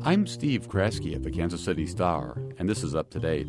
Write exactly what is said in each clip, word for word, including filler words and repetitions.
I'm Steve Kraske of the Kansas City Star, and this is Up to Date.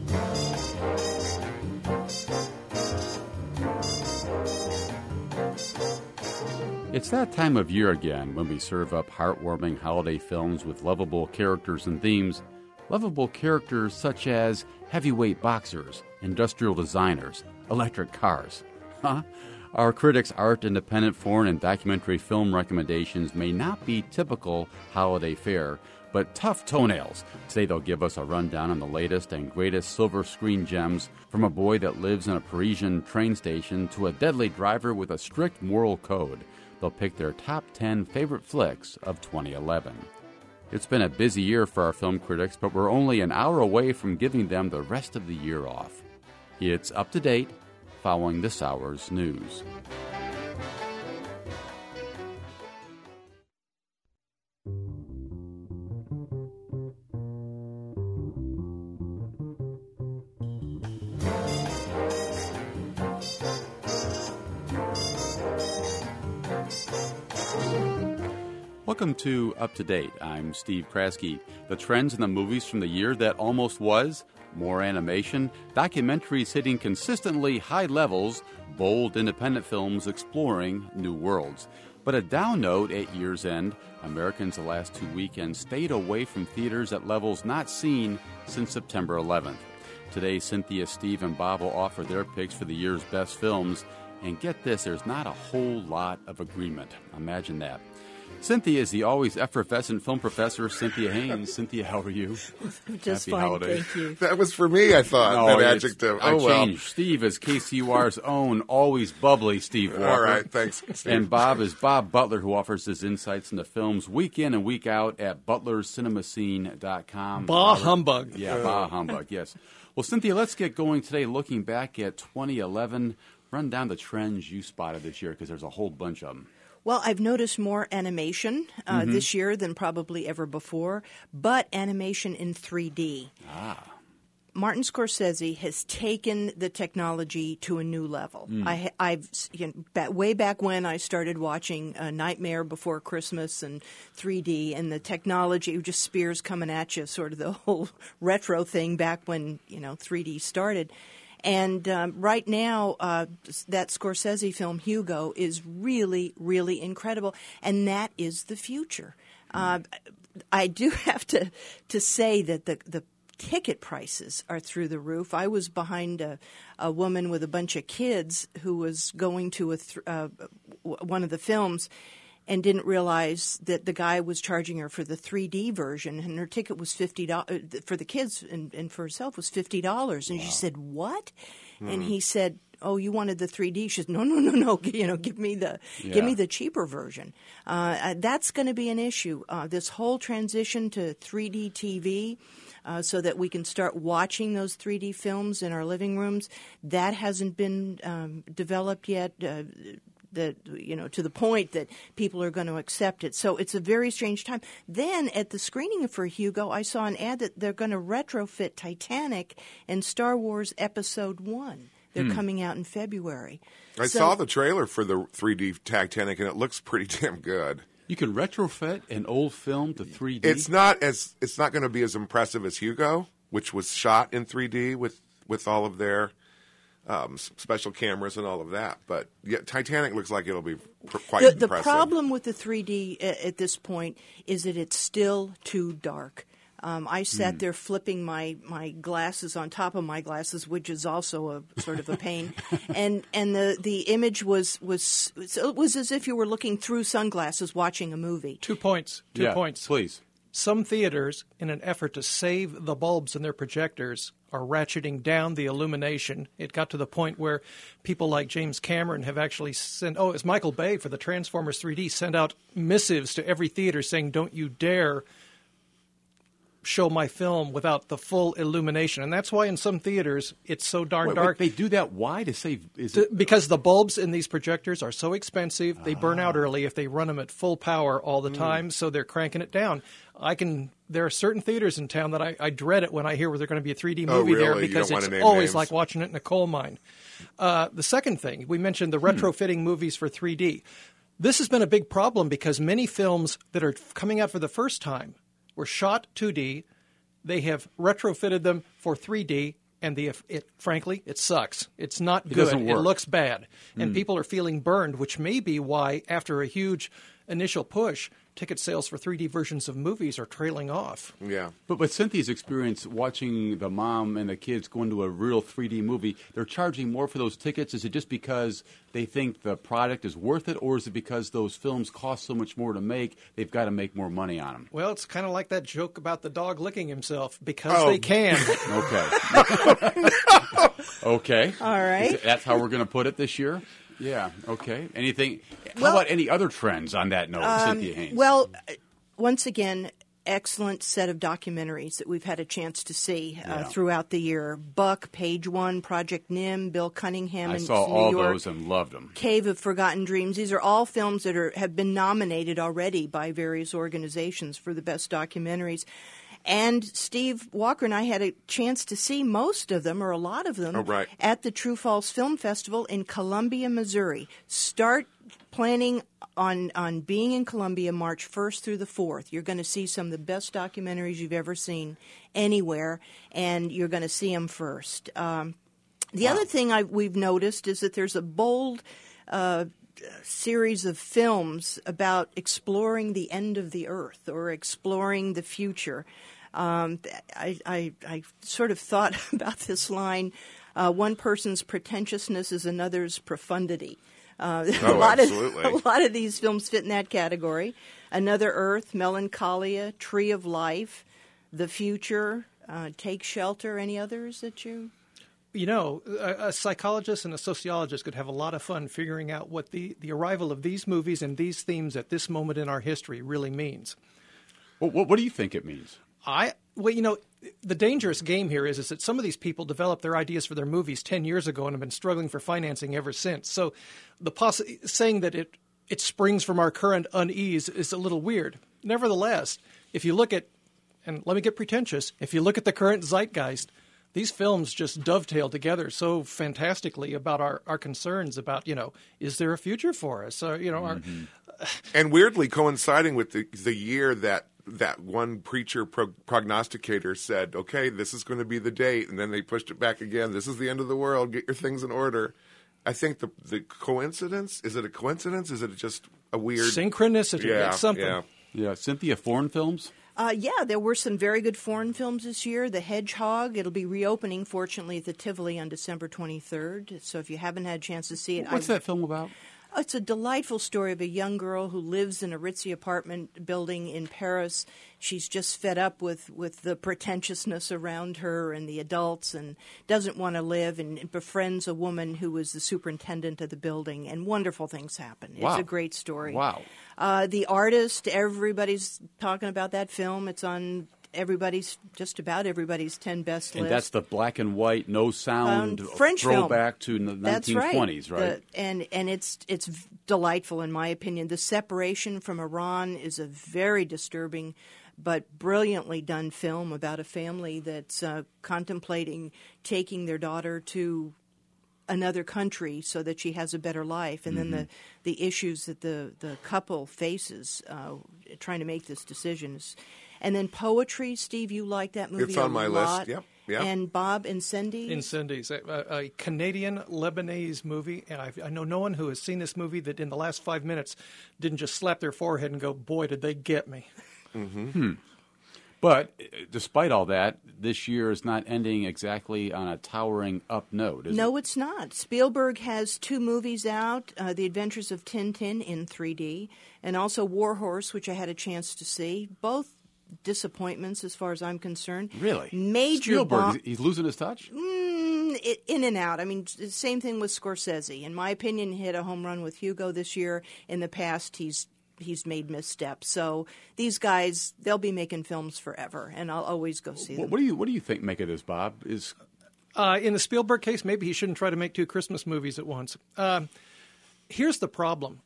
It's that time of year again when we serve up heartwarming holiday films with lovable characters and themes. Lovable characters such as heavyweight boxers, industrial designers, electric cars. Huh? Our critics' art, independent, foreign, and documentary film recommendations may not be typical holiday fare, but tough toenails. Today they'll give us a rundown on the latest and greatest silver screen gems, from a boy that lives in a Parisian train station to a deadly driver with a strict moral code. They'll pick their top ten favorite flicks of twenty eleven. It's been a busy year for our film critics, but we're only an hour away from giving them the rest of the year off. It's Up to Date, following this hour's news. Welcome to Up to Date. I'm Steve Kraske. The trends in the movies from the year that almost was: more animation, documentaries hitting consistently high levels, bold independent films exploring new worlds. But a down note at year's end, Americans the last two weekends stayed away from theaters at levels not seen since September eleventh. Today, Cynthia, Steve, and Bob will offer their picks for the year's best films. And get this, there's not a whole lot of agreement. Imagine that. Cynthia is the always effervescent film professor, Cynthia Haynes. Cynthia, how are you? Just Happy fine, holidays. thank you. That was for me, I thought, No, that it's- adjective. I Oh, well. changed. Steve is K C U R's own, always bubbly Steve Walker. All right, thanks, Steve. And Bob is Bob Butler, who offers his insights into films week in and week out at butler's cinema scene dot com. Bah humbug. Yeah, bah humbug, yes. Well, Cynthia, let's get going today looking back at twenty eleven. Run down the trends you spotted this year, because there's a whole bunch of them. Well, I've noticed more animation uh, Mm-hmm. this year than probably ever before, but animation in three D. Ah. Martin Scorsese has taken the technology to a new level. Mm. I, I've you know, ba- way back when I started watching uh, Nightmare Before Christmas and three D, and the technology just spears coming at you, sort of the whole retro thing back when you know three D started. And um, right now, uh, that Scorsese film, Hugo, is really, really incredible. And that is the future. Uh, I do have to, to say that the, the ticket prices are through the roof. I was behind a, a woman with a bunch of kids who was going to a th- uh, one of the films and didn't realize that the guy was charging her for the three D version, and her ticket was fifty dollars for the kids, and, and for herself was fifty dollars. And wow. She said, "What?" Hmm. And he said, "Oh, you wanted the three D?" She said, "No, no, no, no. You know, give me the yeah. give me the cheaper version." Uh, that's going to be an issue. Uh, this whole transition to three D T V. Uh, so that we can start watching those three D films in our living rooms. That hasn't been um, developed yet. Uh, That, you know, to the point that people are going to accept it. So it's a very strange time. Then at the screening for Hugo, I saw an ad that they're going to retrofit Titanic and Star Wars Episode One. They're hmm. coming out in February. I so, saw the trailer for the three D Titanic, and it looks pretty damn good. You can retrofit an old film to three D? It's not as it's not going to be as impressive as Hugo, which was shot in three D with, with all of their Um, special cameras and all of that, but yeah, Titanic looks like it'll be pr- quite the, impressive. The problem with the three D at, at this point is that it's still too dark. Um, I sat mm. there flipping my, my glasses on top of my glasses, which is also a sort of a pain, and and the, the image was was it was as if you were looking through sunglasses watching a movie. Two points. Two yeah, points, please. Some theaters, in an effort to save the bulbs in their projectors, are ratcheting down the illumination. It got to the point where people like James Cameron have actually sent, oh, it's Michael Bay for the Transformers three D, sent out missives to every theater saying, don't you dare show my film without the full illumination. And that's why in some theaters it's so darn wait, dark. Wait, they do that why? To save is to, it... Because the bulbs in these projectors are so expensive, they burn out early if they run them at full power all the time, mm. so they're cranking it down. I can. There are certain theaters in town that I, I dread it when I hear where there's going to be a three D movie oh, really? there because it's always names. like watching it in a coal mine. Uh, the second thing, we mentioned the retrofitting hmm. movies for three D. This has been a big problem because many films that are coming out for the first time were shot two D. They have retrofitted them for three D, and the it frankly, it sucks. It's not good. doesn't It work. looks bad, and people are feeling burned, which may be why, after a huge initial push, ticket sales for three D versions of movies are trailing off. Yeah. But but Cynthia's experience watching the mom and the kids go into a real three D movie, they're charging more for those tickets. Is it just because they think the product is worth it, or is it because those films cost so much more to make, they've got to make more money on them? Well, it's kind of like that joke about the dog licking himself, because Oh. they can. Okay. Okay. All right. Is it- that's how we're going to put it this year? Yeah. Okay. Anything? How Well- about any other trends on that note, Cynthia Haynes? Well, uh, once again, excellent set of documentaries that we've had a chance to see uh, Yeah. throughout the year. Buck, Page One, Project Nim, Bill Cunningham I in saw New all York. those and loved them. Cave of Forgotten Dreams. These are all films that are have been nominated already by various organizations for the best documentaries. And Steve Walker and I had a chance to see most of them, or a lot of them, Oh, right. at the True False Film Festival in Columbia, Missouri. Start planning on on being in Columbia March first through the fourth. You're going to see some of the best documentaries you've ever seen anywhere, and you're going to see them first. Um, the other thing I, we've noticed is that there's a bold uh, series of films about exploring the end of the earth or exploring the future. Um, I, I, I sort of thought about this line, uh, one person's pretentiousness is another's profundity. Uh, a, Oh, lot absolutely. of, a lot of these films fit in that category. Another Earth, Melancholia, Tree of Life, The Future, uh, Take Shelter. Any others that you... You know, a, a psychologist and a sociologist could have a lot of fun figuring out what the, the arrival of these movies and these themes at this moment in our history really means. What, what, what do you think it means? I well, you know, the dangerous game here is is that some of these people developed their ideas for their movies ten years ago and have been struggling for financing ever since. So, the poss- saying that it it springs from our current unease is a little weird. Nevertheless, if you look at, and let me get pretentious, if you look at the current zeitgeist, these films just dovetail together so fantastically about our, our concerns about, you know, is there a future for us? Or, you know, our, And weirdly coinciding with the, the year that that one preacher pro- prognosticator said, okay, this is going to be the date, and then they pushed it back again. This is the end of the world. Get your things in order. I think the the coincidence, is it a coincidence? Is it just a weird... synchronicity, Yeah, it's something. yeah. Yeah, Cynthia, foreign films? Uh, yeah, there were some very good foreign films this year. The Hedgehog, it'll be reopening, fortunately, at the Tivoli on December twenty-third. So if you haven't had a chance to see it... What's I- that film about? It's a delightful story of a young girl who lives in a ritzy apartment building in Paris. She's just fed up with, with the pretentiousness around her and the adults and doesn't want to live, and befriends a woman who is the superintendent of the building, and wonderful things happen. Wow. It's a great story. Wow. Uh, the Artist, everybody's talking about that film. It's on everybody's, just about everybody's ten best And list. that's the black and white, no sound Um, French film. throwback to the That's nineteen twenties, right. right? The- and and it's it's delightful in my opinion. The separation from Iran is a very disturbing but brilliantly done film about a family that's uh, contemplating taking their daughter to another country so that she has a better life, and Mm-hmm. then the the issues that the the couple faces uh, trying to make this decision. And then Poetry, Steve, you like that movie? It's on a my lot. list. Yep, yep. And Bob and Cindy. Incendies, a, a Canadian Lebanese movie, and I've, I know no one who has seen this movie that in the last five minutes didn't just slap their forehead and go, "Boy, did they get me!" But uh, despite all that, this year is not ending exactly on a towering up note, is No, it? it's not. Spielberg has two movies out, uh, The Adventures of Tintin in three D, and also War Horse, which I had a chance to see. Both disappointments as far as I'm concerned. Really? Major Spielberg, bomb- he's- he's losing his touch? Mm, it, in and out. I mean, the same thing with Scorsese. In my opinion, he hit a home run with Hugo this year. In the past, he's he's made missteps. So these guys, they'll be making films forever, and I'll always go see What, them. what do you what do you think make of this, Bob? Is Uh, in the Spielberg case, maybe he shouldn't try to make two Christmas movies at once. Um, here's the problem.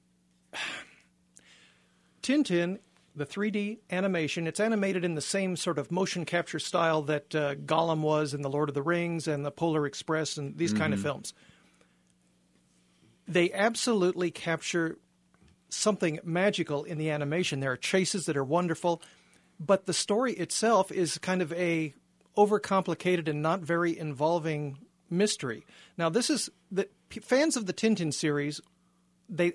Tintin, the three D animation, it's animated in the same sort of motion capture style that uh, Gollum was in The Lord of the Rings and the Polar Express and these kind of films. They absolutely capture something magical in the animation. There are chases that are wonderful, but the story itself is kind of a overcomplicated and not very involving mystery. Now, this is the fans of the Tintin series. They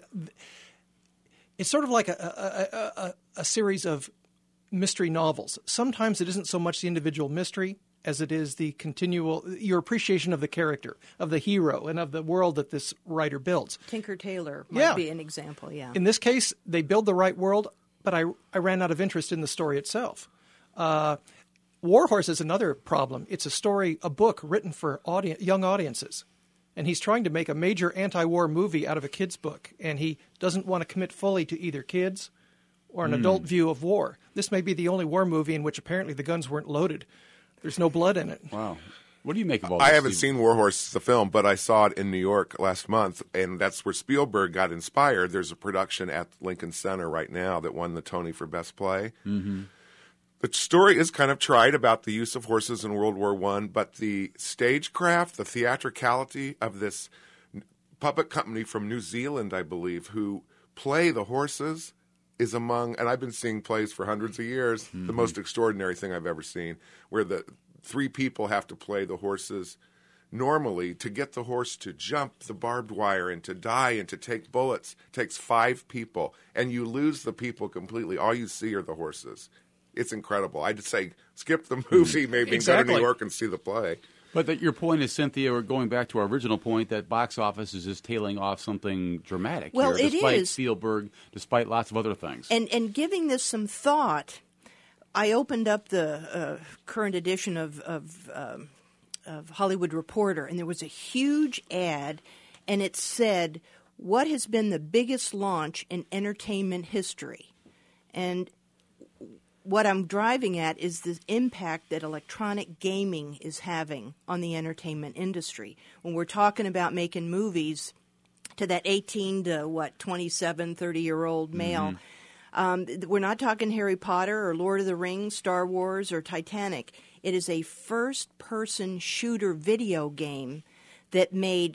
it's sort of like a a, a, a series of mystery novels. Sometimes it isn't so much the individual mystery as it is the continual your appreciation of the character, of the hero, and of the world that this writer builds. Tinker Tailor might Yeah. be an example. Yeah. In this case, they build the right world, but I I ran out of interest in the story itself. Uh, Warhorse is another problem. It's a story, a book written for audi- young audiences. And he's trying to make a major anti-war movie out of a kid's book. And he doesn't want to commit fully to either kids or an mm. adult view of war. This may be the only war movie in which apparently the guns weren't loaded. There's no blood in it. Wow. What do you make of all I this? haven't Steve? seen Warhorse, the film, but I saw it in New York last month, and that's where Spielberg got inspired. There's a production at Lincoln Center right now that won the Tony for Best Play. Mm-hmm. The story is kind of trite about the use of horses in World War One, but the stagecraft, the theatricality of this puppet company from New Zealand, I believe, who play the horses is among, and I've been seeing plays for hundreds of years, mm-hmm. the most extraordinary thing I've ever seen, where the three people have to play the horses normally. To get the horse to jump the barbed wire and to die and to take bullets takes five people, and you lose the people completely. All you see are the horses. It's incredible. I'd say skip the movie maybe exactly. and go to New York and see the play. But that your point is, Cynthia, we're going back to our original point that box office is just tailing off something dramatic Well, here, it despite is. Spielberg, despite lots of other things. And and giving this some thought, I opened up the uh, current edition of of, um, of Hollywood Reporter, and there was a huge ad, and it said, "What has been the biggest launch in entertainment history?" And what I'm driving at is the impact that electronic gaming is having on the entertainment industry. When we're talking about making movies to that eighteen to, what, twenty-seven, thirty-year-old male, mm-hmm. um, we're not talking Harry Potter or Lord of the Rings, Star Wars, or Titanic. It is a first-person shooter video game that made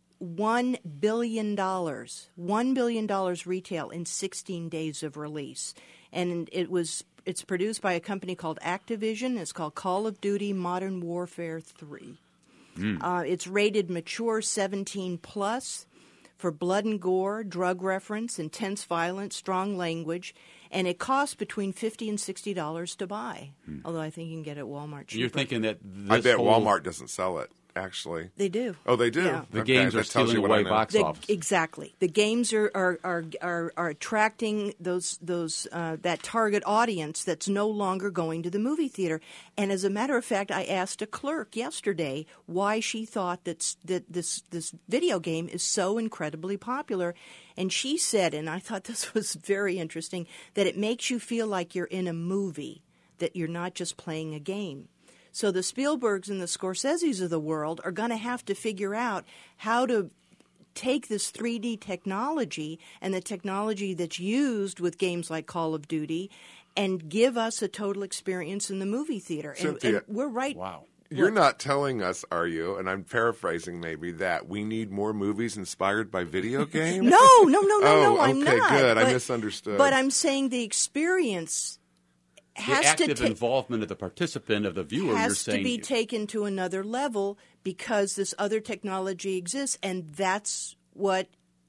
one billion dollars, one billion dollars retail in sixteen days of release. And it was it's produced by a company called Activision. It's called Call of Duty Modern Warfare three. Mm. Uh, it's rated mature seventeen plus for blood and gore, drug reference, intense violence, strong language, and it costs between fifty and sixty dollars to buy. Mm. Although I think you can get it at Walmart cheaper. You're thinking that this I bet whole... Walmart doesn't sell it. Actually, they do. Oh, they do. Yeah. The okay, games are that tells stealing you what away I know. box The, office. exactly. The games are are are are, are attracting those those uh, that target audience that's no longer going to the movie theater. And as a matter of fact, I asked a clerk yesterday why she thought that that this this video game is so incredibly popular, and she said, and I thought this was very interesting, that it makes you feel like you're in a movie, that you're not just playing a game. So the Spielbergs and the Scorseses of the world are going to have to figure out how to take this three D technology and the technology that's used with games like Call of Duty and give us a total experience in the movie theater. And, Cynthia, and we're right. Wow. You're not telling us, are you, and I'm paraphrasing maybe, that we need more movies inspired by video games? No, no, no, no, oh, no, I'm okay, not. good. But, I misunderstood. But I'm saying the experience has the active to ta- involvement of the participant, of the viewer, has you're saying... to be taken to another level because this other technology exists, and that's what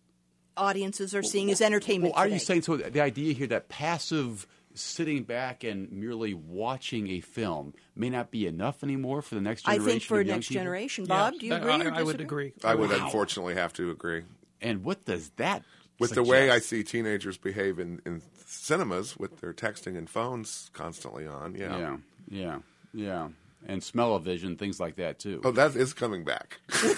audiences are seeing as entertainment Well, are today. you saying, so the idea here that passive sitting back and merely watching a film may not be enough anymore for the next I generation think for of young next people? generation. Bob, Yeah, do you I- agree I, or I disagree? would agree. I would Wow. unfortunately have to agree. And what does that With suggest? the way I see teenagers behave in, in cinemas with their texting and phones constantly on, yeah. Yeah, yeah, yeah. And smell-o-vision, things like that, too. Oh, that is coming back.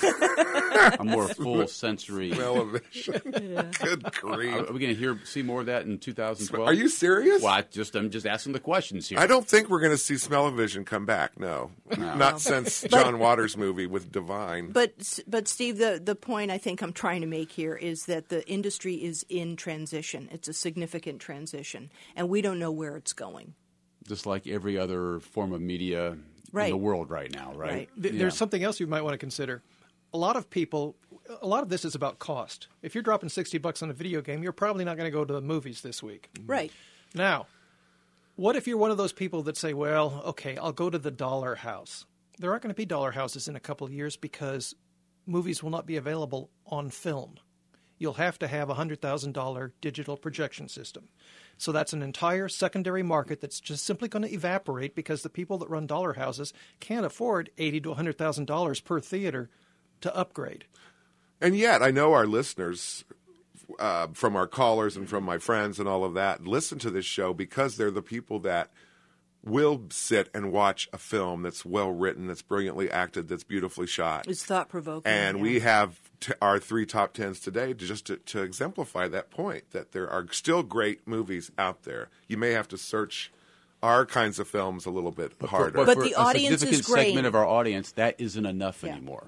A more full sensory... Smell-o-vision. Good grief. Are we going to hear see more of that in two thousand twelve? Are you serious? Well, I just, I'm just asking the questions here. I don't think we're going to see Smell-o-vision come back, no. No. Not since John Waters' movie with Divine. But, but Steve, the, the point I think I'm trying to make here is that the industry is in transition. It's a significant transition, and we don't know where it's going. Just like every other form of media Right. in the world right now, right? Right. Th- Yeah. There's something else you might want to consider. A lot of people, a lot of this is about cost. If you're dropping sixty bucks on a video game, you're probably not going to go to the movies this week. Right. Now, What if you're one of those people that say, well, okay, I'll go to the dollar house? There aren't going to be dollar houses in a couple of years because movies will not be available on film. You'll have to have a one hundred thousand dollars digital projection system. So that's an entire secondary market that's just simply going to evaporate because the people that run dollar houses can't afford eighty thousand to one hundred thousand dollars per theater to upgrade. And yet, I know our listeners, uh, from our callers and from my friends and all of that, listen to this show because they're the people that will sit and watch a film that's well written, that's brilliantly acted, that's beautifully shot. It's thought-provoking. And yeah. we have t- our three top tens today to just to, to exemplify that point, that there are still great movies out there. You may have to search our kinds of films a little bit harder. But for the a audience significant is great. segment of our audience, that isn't enough Yeah. anymore.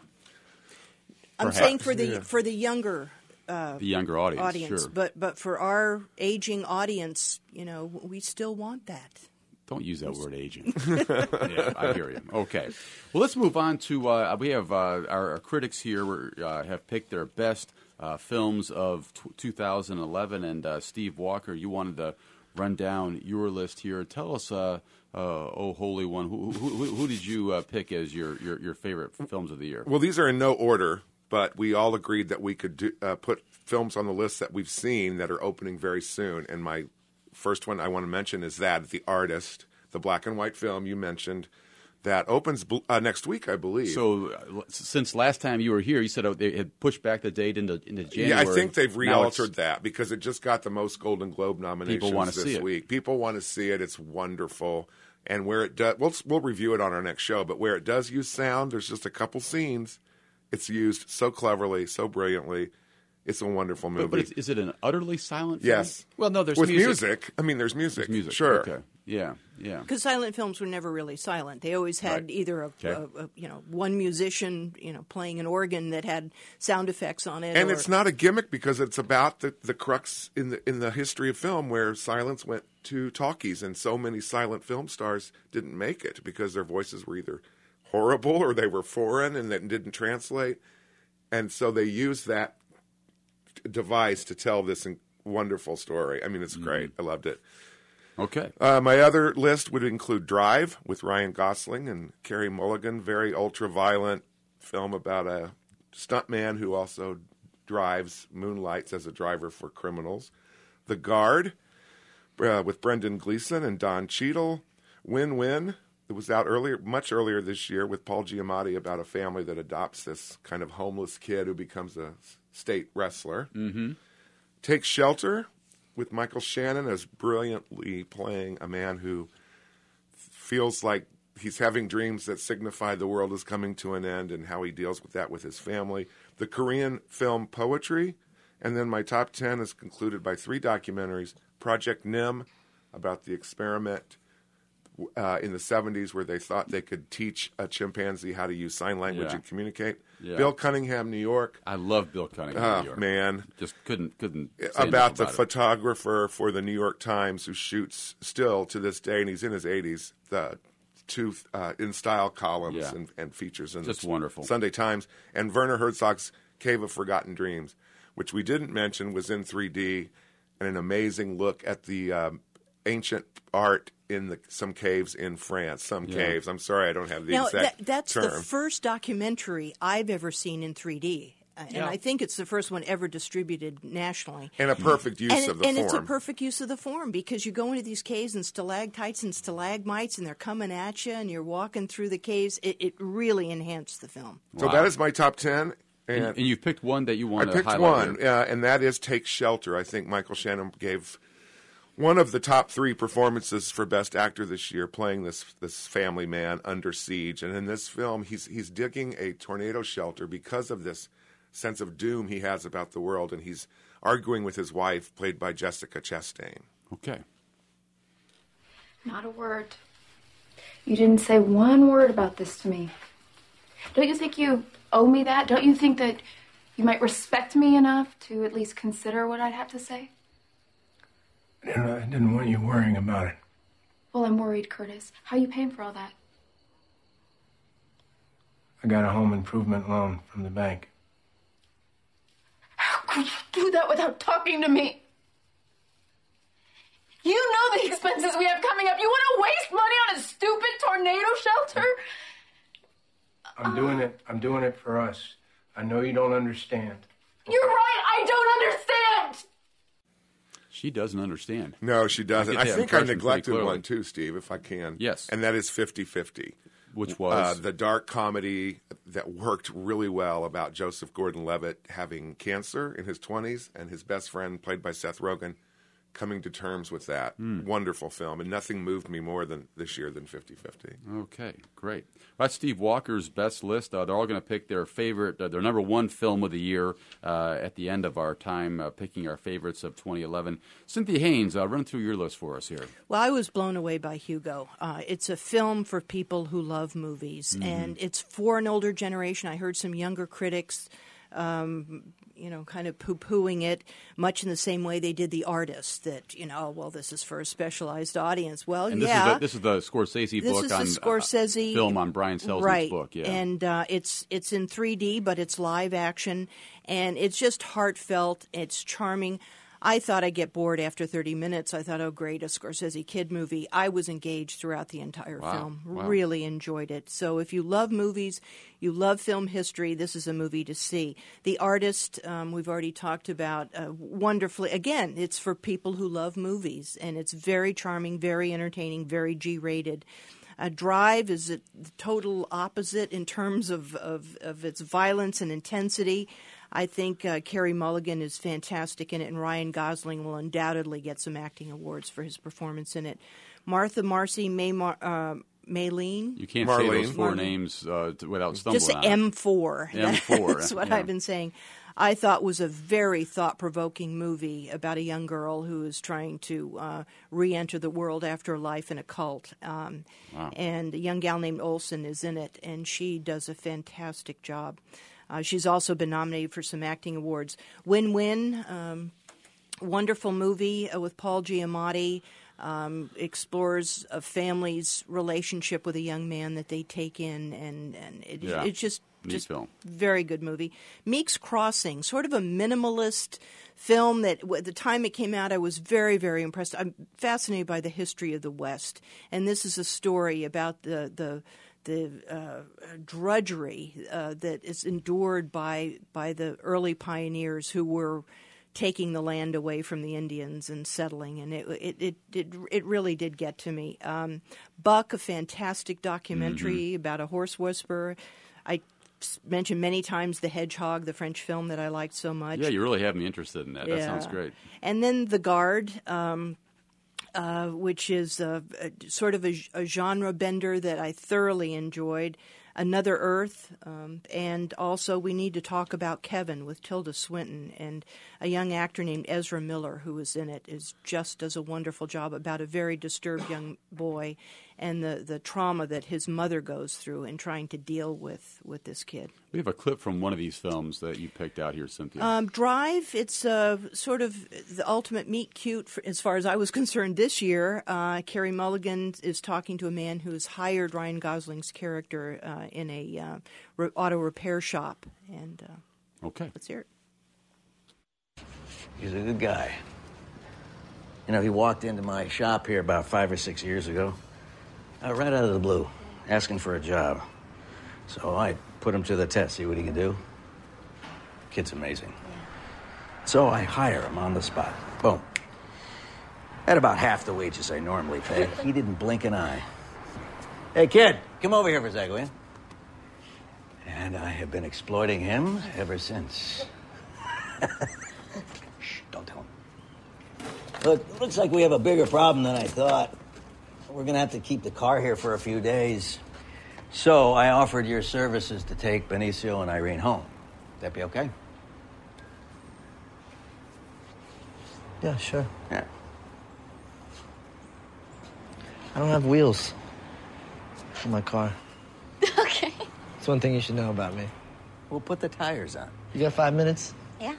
I'm Perhaps. saying for the Yeah. for the younger uh, The younger audience, audience, sure. but but for our aging audience, you know, we still want that. Don't use that word aging. Yeah, I hear you. Okay. Well, let's move on to, uh, we have uh, our, our critics here were, uh, have picked their best uh, films of t- two thousand eleven. And uh, Steve Walker, you wanted to run down your list here. Tell us, uh, uh, oh, Holy One, who, who, who, who did you uh, pick as your, your, your favorite films of the year? Well, these are in no order, but we all agreed that we could do, uh, put films on the list that we've seen that are opening very soon. And my first one I want to mention is that The Artist, the black and white film you mentioned, that opens uh, next week, I believe. So, uh, since last time you were here, you said oh, they had pushed back the date into, into January. Yeah, I think they've Now re-altered it's- that because it just got the most Golden Globe nominations People wanna this see it. week. People want to see it. It's wonderful. And where it does, we'll, we'll review it on our next show, but where it does use sound, there's just a couple scenes. It's used so cleverly, so brilliantly. It's a wonderful movie. But, but it's, is it an utterly silent film? Yes. Well, no, there's With music. music. I mean, there's music. There's music. Sure. Okay. Yeah, yeah. Because silent films were never really silent. They always had Right. either a, Okay. a, a you know one musician you know playing an organ that had sound effects on it. And or, it's not a gimmick because it's about the, the crux in the in the history of film where silence went to talkies, and so many silent film stars didn't make it because their voices were either horrible or they were foreign and that didn't translate. And so they used that device to tell this wonderful story. I mean, it's great. I loved it. Okay. Uh, my other list would include Drive with Ryan Gosling and Carey Mulligan. Very ultra-violent film about a stuntman who also drives, moonlights as a driver for criminals. The Guard uh, with Brendan Gleeson and Don Cheadle. Win-Win. It was out earlier, much earlier this year with Paul Giamatti about a family that adopts this kind of homeless kid who becomes a state wrestler. Mm-hmm. Take Shelter with Michael Shannon as brilliantly playing a man who feels like he's having dreams that signify the world is coming to an end and how he deals with that with his family. The Korean film Poetry. And then my top ten is concluded by three documentaries. Project Nim, about the experiment uh, in the seventies where they thought they could teach a chimpanzee how to use sign language Yeah. and communicate. Yeah. Bill Cunningham, New York. I love Bill Cunningham. Oh, New York. man. Just couldn't couldn't say About enough the about it. photographer for the New York Times who shoots still to this day, and he's in his eighties, the two uh, in style columns Yeah. and, and features in Just the wonderful. Sunday Times. And Werner Herzog's Cave of Forgotten Dreams, which we didn't mention, was in three D and an amazing look at the um, ancient art in the, some caves in France. Some Yeah. caves. I'm sorry, I don't have the now exact that, that's term. the first documentary I've ever seen in three D. Uh, And Yeah. I think it's the first one ever distributed nationally. and a perfect use and of the and form. it's a perfect use of the form because you go into these caves and stalactites and stalagmites and they're coming at you and you're walking through the caves. It, it really enhanced the film. so Wow. that is my top ten. And, And, and you've picked one that you want I to picked highlight one, here. uh, and that is Take Shelter. I think Michael Shannon gave one of the top three performances for Best Actor this year, playing this this family man under siege. And in this film, he's he's digging a tornado shelter because of this sense of doom he has about the world, and he's arguing with his wife, played by Jessica Chastain. Okay. Not a word. You didn't say one word about this to me. Don't you think you owe me that? Don't you think that you might respect me enough to at least consider what I'd have to say? And I didn't want you worrying about it. Well, I'm worried, Curtis. How are you paying for all that? I got a home improvement loan from the bank. How could you do that without talking to me? You know the expenses expenses we have coming up. You want to waste money on a stupid tornado shelter? I'm doing it. I'm doing it for us. I know you don't understand. You're right. I don't understand. She doesn't understand. No, she doesn't. I I, get that think I impression pretty neglected clearly. one too, Steve, if I can. Yes. And that is fifty-fifty. Which was? Uh, the dark comedy that worked really well about Joseph Gordon-Levitt having cancer in his twenties and his best friend, played by Seth Rogen, coming to terms with that. Mm. Wonderful film. And nothing moved me more than this year than fifty-fifty. Okay, great. That's Steve Walker's best list. Uh, they're all going to pick their favorite, uh, their number one film of the year uh, at the end of our time uh, picking our favorites of twenty eleven. Cynthia Haynes, uh, run through your list for us here. Well, I was blown away by Hugo. Uh, it's a film for people who love movies, Mm-hmm. and it's for an older generation. I heard some younger critics, um, you know, kind of poo-pooing it, much in the same way they did The Artist, that, you know, well, this is for a specialized audience. Well, And this yeah. is the, this is the Scorsese This book is on the Scorsese uh, film on Brian Selznick's right. book. Yeah. And uh, it's it's in three D, but it's live action, and it's just heartfelt. It's charming. I thought I'd get bored after thirty minutes. I thought, oh, great, a Scorsese kid movie. I was engaged throughout the entire Wow. film. Wow. Really enjoyed it. So if you love movies, you love film history, this is a movie to see. The Artist, um, we've already talked about uh, wonderfully. Again, it's for people who love movies, and it's very charming, very entertaining, very G-rated. Uh, Drive is the total opposite in terms of, of, of its violence and intensity. I think uh, Carey Mulligan is fantastic in it, and Ryan Gosling will undoubtedly get some acting awards for his performance in it. Martha Marcy May Mar- uh, Maylene. You can't Marlene. say those four Marlene. names uh, t- without stumbling Just on it. M four. M four, That's what yeah. I've been saying. I thought was a very thought-provoking movie about a young girl who is trying to uh, re-enter the world after life in a cult. Um, Wow. And a young gal named Olsen is in it, and she does a fantastic job. Uh, she's also been nominated for some acting awards. Win-Win, um, wonderful movie uh, with Paul Giamatti. Um, explores a family's relationship with a young man that they take in, and, and it, Yeah. it's just Neat just film. very good movie. Meek's Crossing, sort of a minimalist film that at the time it came out, I was very, very impressed. I'm fascinated by the history of the West, and this is a story about the the the uh, drudgery uh, that is endured by by the early pioneers who were taking the land away from the Indians and settling, and it it it it, it really did get to me. Um, Buck, a fantastic documentary about a horse whisperer. I s- mentioned many times The Hedgehog, the French film that I liked so much. Yeah, you really have me interested in that. That sounds Yeah. great. And then The Guard, um, uh, which is a, a, sort of a, a genre bender that I thoroughly enjoyed. Another Earth, um, and also we need to talk about Kevin with Tilda Swinton, and a young actor named Ezra Miller who is in it is just does a wonderful job about a very disturbed young boy and the, the trauma that his mother goes through in trying to deal with, with this kid. We have a clip from one of these films that you picked out here, Cynthia. Um, Drive, it's uh, sort of the ultimate meet cute for, as far as I was concerned this year. Uh, Carey Mulligan is talking to a man who has hired Ryan Gosling's character uh, in a uh, re- auto repair shop. And uh, okay. let's hear it. He's a good guy. You know, he walked into my shop here about five or six years ago, uh, right out of the blue, asking for a job. So I put him to the test, see what he can do. Kid's amazing. So I hire him on the spot. Boom. At about half the wages I normally pay. He didn't blink an eye. Hey, kid, come over here for a second, will you? And I have been exploiting him ever since. Shh, don't tell him. Look, looks like we have a bigger problem than I thought. We're gonna have to keep the car here for a few days. So I offered your services to take Benicio and Irene home. That be okay? Yeah, sure. Yeah. I don't have wheels for my car. Okay. That's one thing you should know about me. We'll put the tires on. You got five minutes? Yeah.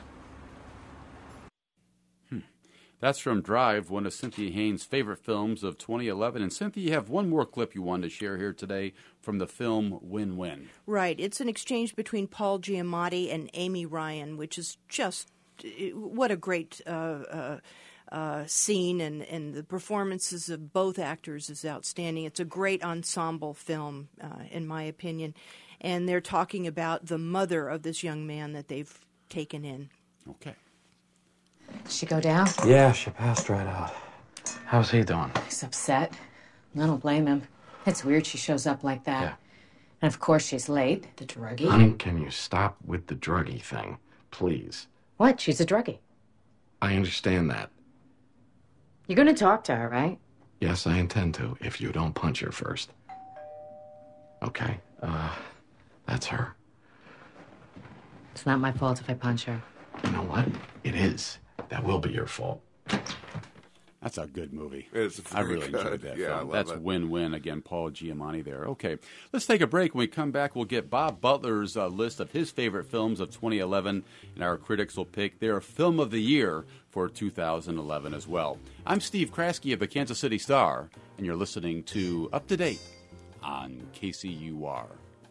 That's from Drive, one of Cynthia Haynes' favorite films of twenty eleven. And Cynthia, you have one more clip you wanted to share here today from the film Win-Win. Right. It's an exchange between Paul Giamatti and Amy Ryan, which is just what a great uh, uh, uh, scene, and, and the performances of both actors is outstanding. It's a great ensemble film, uh, in my opinion. And they're talking about the mother of this young man that they've taken in. Okay. Did she go down? Yeah, she passed right out. How's he doing? He's upset. I don't blame him. It's weird she shows up like that. Yeah. And of course she's late. The druggie. Honey, can you stop with the druggie thing, please? What? She's a druggie. I understand that. You're going to talk to her, right? Yes, I intend to, if you don't punch her first. Okay, uh, that's her. It's not my fault if I punch her. You know what? It is. That will be your fault. That's a good movie. It's I very really good. enjoyed that Yeah, I film. love That's it. win-win. Again, Paul Giamatti there. Okay, let's take a break. When we come back, we'll get Bob Butler's uh, list of his favorite films of twenty eleven, and our critics will pick their film of the year for two thousand eleven as well. I'm Steve Kraske of the Kansas City Star, and you're listening to Up to Date on K C U R.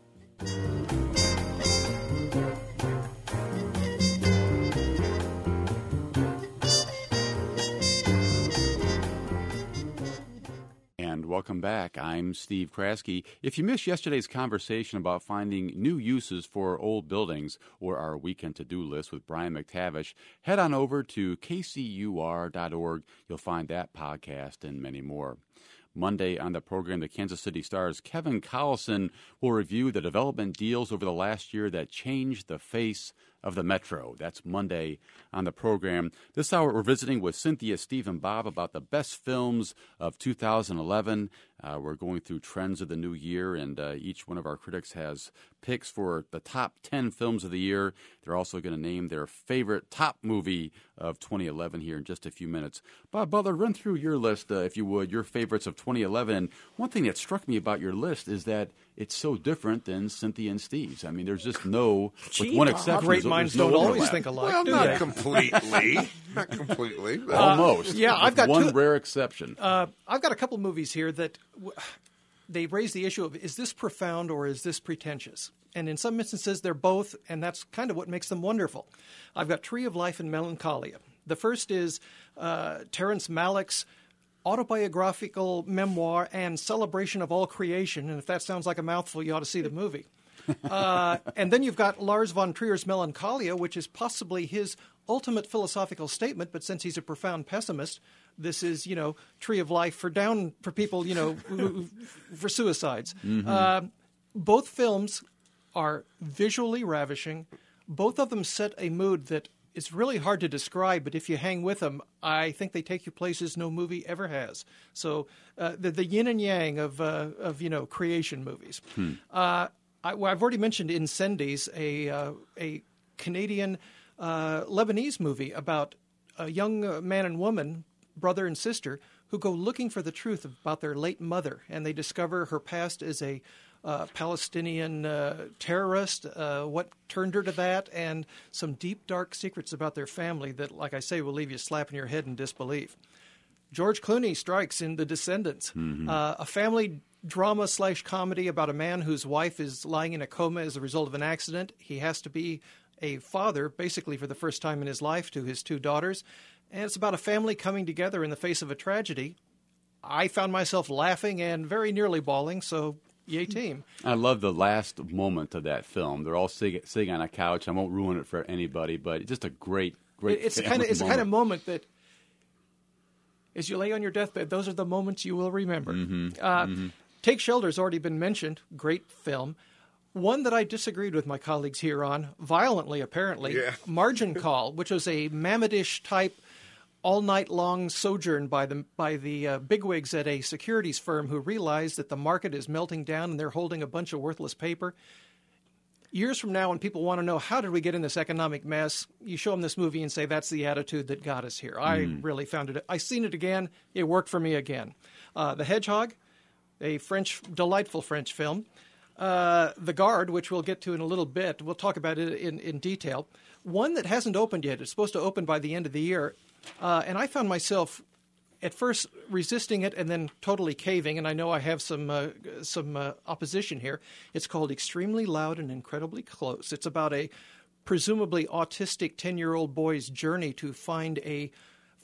And welcome back. I'm Steve Kraske. If you missed yesterday's conversation about finding new uses for old buildings or our weekend to-do list with Brian McTavish, head on over to K C U R dot org. You'll find that podcast and many more. Monday on the program, the Kansas City Star's Kevin Collison will review the development deals over the last year that changed the face of the Metro. That's Monday on the program. This hour, we're visiting with Cynthia, Steve, and Bob about the best films of two thousand eleven. Uh, we're going through trends of the new year, and uh, each one of our critics has picks for the top ten films of the year. They're also going to name their favorite top movie of twenty eleven here in just a few minutes. Bob Butler, run through your list, uh, if you would, your favorites of twenty eleven. And one thing that struck me about your list is that it's so different than Cynthia and Steve's. I mean, there's just no, Gee, with one Bob. exception. Great there's- minds there's no don't always overlap. think alike, Well, do not they? completely. Not completely. but- Almost. yeah, I've with got one two- rare exception. Uh, I've got a couple movies here that w- they raise the issue of, is this profound or is this pretentious? And in some instances, they're both, and that's kind of what makes them wonderful. I've got Tree of Life and Melancholia. The first is uh, Terrence Malick's autobiographical memoir and celebration of all creation. And if that sounds like a mouthful, you ought to see the movie. Uh, and then you've got Lars von Trier's Melancholia, which is possibly his ultimate philosophical statement. But since he's a profound pessimist, this is, you know, Tree of Life for down for people, you know, who, who, for suicides. Mm-hmm. Uh, both films are visually ravishing. Both of them set a mood that is really hard to describe, but if you hang with them, I think they take you places no movie ever has. So uh, the, the yin and yang of, uh, of you know, creation movies. Hmm. Uh, I, well, I've already mentioned Incendies, a, uh, a Canadian uh, Lebanese movie about a young uh, man and woman, brother and sister, who go looking for the truth about their late mother, and they discover her past as a Uh, Palestinian uh, terrorist, uh, what turned her to that, and some deep, dark secrets about their family that, like I say, will leave you slapping your head in disbelief. George Clooney strikes in The Descendants, mm-hmm. uh, a family drama slash comedy about a man whose wife is lying in a coma as a result of an accident. He has to be a father, basically for the first time in his life, to his two daughters, and it's about a family coming together in the face of a tragedy. I found myself laughing and very nearly bawling, so yay team. I love the last moment of that film. They're all sitting, sitting on a couch. I won't ruin it for anybody, but it's just a great, great It's the kind of it's the kind of moment that, as you lay on your deathbed, those are the moments you will remember. Mm-hmm. Uh, mm-hmm. Take Shelter has already been mentioned. Great film. One that I disagreed with my colleagues here on, violently apparently, Yeah. Margin Call, which was a Mammoth-ish type all-night-long sojourn by the by the uh, bigwigs at a securities firm who realize that the market is melting down and they're holding a bunch of worthless paper. Years from now, when people want to know how did we get in this economic mess, you show them this movie and say that's the attitude that got us here. I Mm. really found it. I seen it again. It worked for me again. Uh, The Hedgehog, a French, delightful French film. Uh, The Guard, which we'll get to in a little bit. We'll talk about it in, in detail. One that hasn't opened yet. It's supposed to open by the end of the year. Uh, and I found myself at first resisting it and then totally caving, and I know I have some uh, some uh, opposition here. It's called Extremely Loud and Incredibly Close. It's about a presumably autistic ten-year-old boy's journey to find a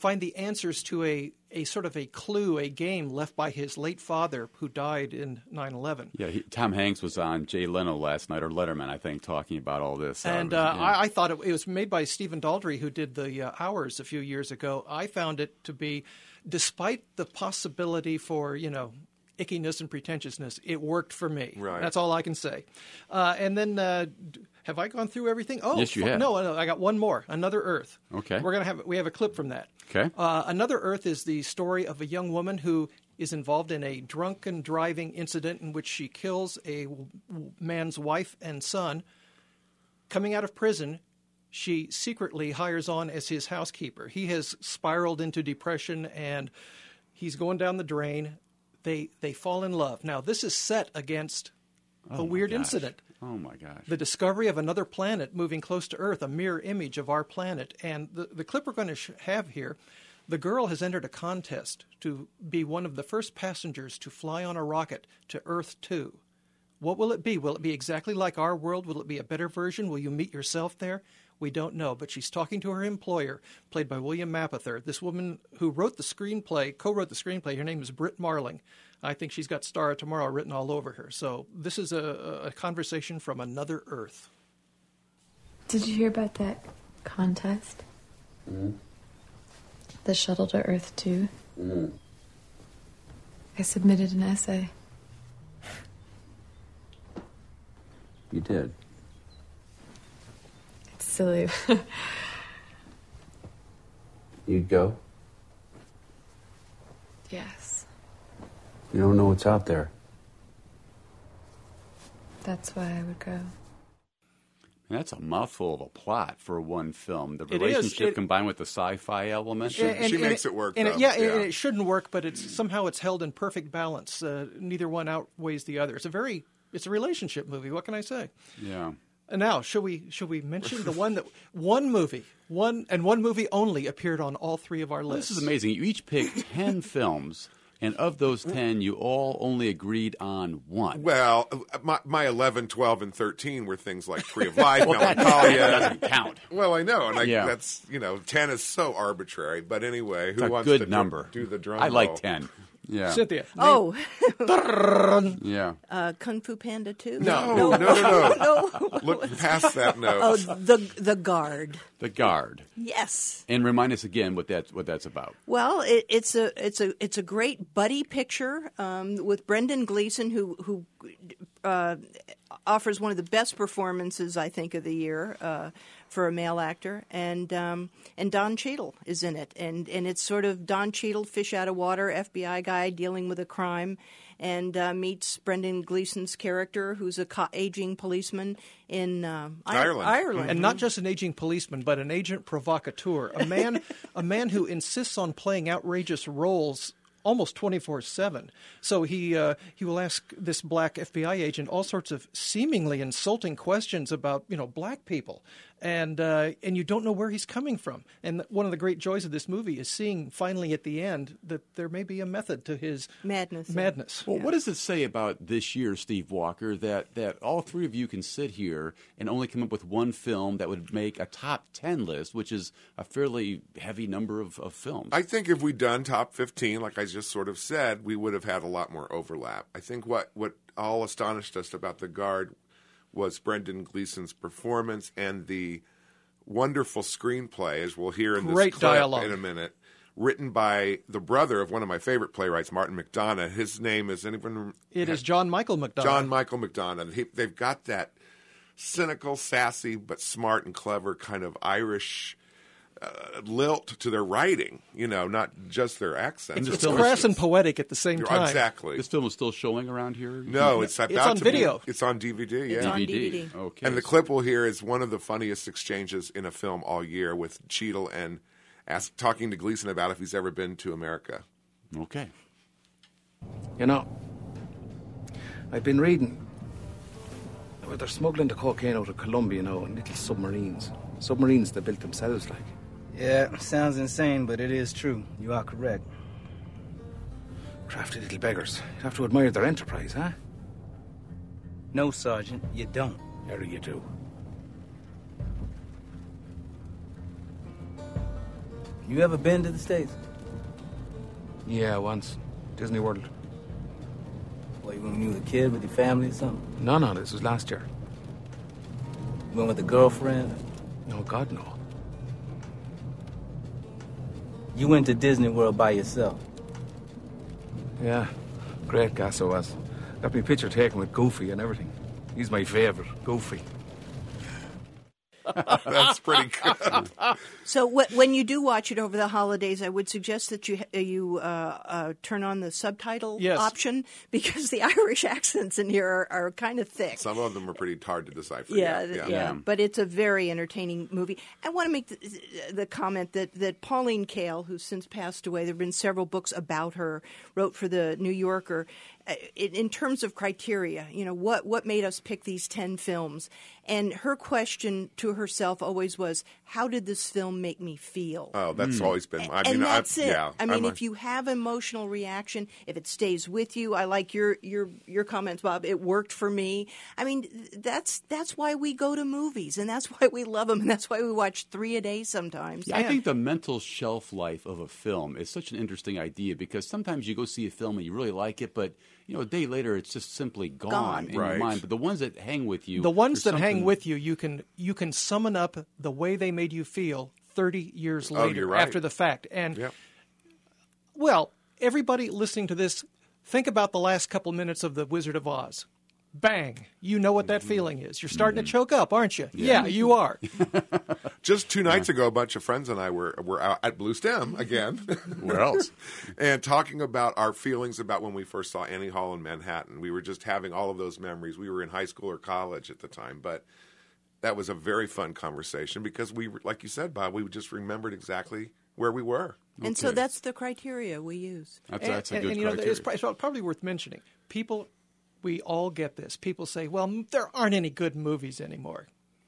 find the answers to a, a sort of a clue, a game left by his late father who died in nine eleven. Yeah, he, Tom Hanks was on Jay Leno last night, or Letterman, I think, talking about all this. And uh, uh, yeah. I, I thought it, it was made by Stephen Daldry, who did the uh, Hours a few years ago. I found it to be, despite the possibility for, you know, ickiness and pretentiousness, it worked for me. Right. That's all I can say. Uh, and then, uh, have I gone through everything? Oh, yes, you fu- have. No, no, I got one more. Another Earth. Okay. We're gonna have we have a clip from that. Okay. Uh, Another Earth is the story of a young woman who is involved in a drunken driving incident in which she kills a w- man's wife and son. Coming out of prison, she secretly hires on as his housekeeper. He has spiraled into depression and he's going down the drain. They they fall in love. Now, this is set against Oh, a my weird gosh. incident. Oh, my gosh. The discovery of another planet moving close to Earth, a mirror image of our planet. And the, the clip we're going to sh- have here, the girl has entered a contest to be one of the first passengers to fly on a rocket to Earth two. What will it be? Will it be exactly like our world? Will it be a better version? Will you meet yourself there? We don't know, but she's talking to her employer, played by William Mapother. This woman who wrote the screenplay, co-wrote the screenplay, her name is Britt Marling. I think she's got Star of Tomorrow written all over her. So this is a, a conversation from another Earth. Did you hear about that contest? Mm-hmm. The shuttle to Earth two? Mm-hmm. I submitted an essay. You did? It's silly. You'd go? Yes. You don't know what's out there. That's why I would go. And that's a mouthful of a plot for one film. The It is. relationship It- combined with the sci-fi element. She, she makes it work, And though. it, yeah, yeah. And it shouldn't work, but it's somehow it's held in perfect balance. Uh, neither one outweighs the other. It's a very it's a relationship movie. What can I say? Yeah. And now, should we should we mention the one that one movie, one and one movie only appeared on all three of our Well, lists? this is amazing. You each picked ten films, and of those ten, you all only agreed on one. Well, my, my eleven, twelve, and thirteen were things like Tree of Life, Well, that Melancholia. doesn't count. Well, I know, and I, Yeah. that's, you know, ten is so arbitrary. But anyway, who It's a wants good to do- number. do the drum I like roll? ten. Yeah. Cynthia. Oh, Yeah. uh, Kung Fu Panda two? No, no, no, no. no. Look past that note. Oh, the the Guard. The Guard. Yes. And remind us again what that what that's about. Well, it, it's a it's a it's a great buddy picture um, with Brendan Gleeson, who who uh, offers one of the best performances I think of the year uh, for a male actor, and um, and Don Cheadle is in it, and and it's sort of Don Cheadle, fish out of water, F B I guy dealing with a crime, and uh, meets Brendan Gleeson's character, who's a co- aging policeman in uh, I- Ireland. Ireland, And not just an aging policeman, but an agent provocateur, a man, a man who insists on playing outrageous roles almost twenty-four seven. So he uh, he will ask this black F B I agent all sorts of seemingly insulting questions about, you know, black people. And uh, and you don't know where he's coming from. And one of the great joys of this movie is seeing finally at the end that there may be a method to his madness. madness. Well, what does it say about this year, Steve Walker, that, that all three of you can sit here and only come up with one film that would make a top ten list, which is a fairly heavy number of, of films? I think if we'd done top fifteen, like I just sort of said, we would have had a lot more overlap. I think what, what all astonished us about The Guard was Brendan Gleeson's performance and the wonderful screenplay, as we'll hear in this Great clip dialogue. in a minute, written by the brother of one of my favorite playwrights, Martin McDonagh. His name is anyone? It is John Michael McDonagh. John Michael McDonagh. He, they've got that cynical, sassy, but smart and clever kind of Irish uh, lilt to their writing, you know, not just their accent. It's, it's crass and poetic at the same You're- time. Exactly. This film is still showing around here? No, it's about It's on to video. Be, it's on D V D, yeah. It's on D V D. Okay. And the clip we'll hear is one of the funniest exchanges in a film all year with Cheadle and ask, talking to Gleeson about if he's ever been to America. Okay. You know, I've been reading. Well, they're smuggling the cocaine out of Colombia now in little submarines. Submarines they built themselves, like. Yeah, sounds insane, but it is true. You are correct. Crafty little beggars. You have to admire their enterprise, huh? No, Sergeant, you don't. Harry, you do. You ever been to the States? Yeah, once. Disney World. Well, when you were a kid with your family or something? No, no, this was last year. You went with a girlfriend? No, God, no. You went to Disney World by yourself? Yeah, great gas I was. Got me picture taken with Goofy and everything. He's my favourite, Goofy. That's pretty good. So wh- when you do watch it over the holidays, I would suggest that you uh, you uh, uh, turn on the subtitle Yes. option, because the Irish accents in here are, are kind of thick. Some of them are pretty hard to decipher. Yeah, Yeah, th- yeah, but it's a very entertaining movie. I want to make the, the comment that, that Pauline Kael, who's since passed away, there have been several books about her, wrote for the New Yorker. Uh, in, in terms of criteria, you know, what, what made us pick these ten films? And her question to herself always was, how did this film make me feel? Oh, that's Mm. always been. I and mean, that's I, it. Yeah, I mean, I'm a- if you have emotional reaction, if it stays with you, I like your your your comments, Bob. It worked for me. I mean, that's that's why we go to movies, and that's why we love them, and that's why we watch three a day sometimes. Yeah, I think the mental shelf life of a film is such an interesting idea, because sometimes you go see a film and you really like it, but you know, a day later it's just simply gone, Gone. in your Right. mind. But the ones that hang with you, The ones that there's hang something- with you, you can you can summon up the way they made you feel thirty years Oh, later you're right. after the fact. And Yep. well, everybody listening to this, think about the last couple minutes of The Wizard of Oz. Bang! You know what that Mm-hmm. feeling is. You're starting to choke up, aren't you? Yeah, you are. Just two nights ago, a bunch of friends and I were were out at Blue Stem again. Where else? And talking about our feelings about when we first saw Annie Hall in Manhattan. We were just having all of those memories. We were in high school or college at the time, but that was a very fun conversation because we, were- like you said, Bob, we just remembered exactly where we were. And so that's the criteria we use. That's, And- that's a and, good and, you know, criteria. it's probably, it's probably worth mentioning. People, we all get this. People say, "Well, m- there aren't any good movies anymore."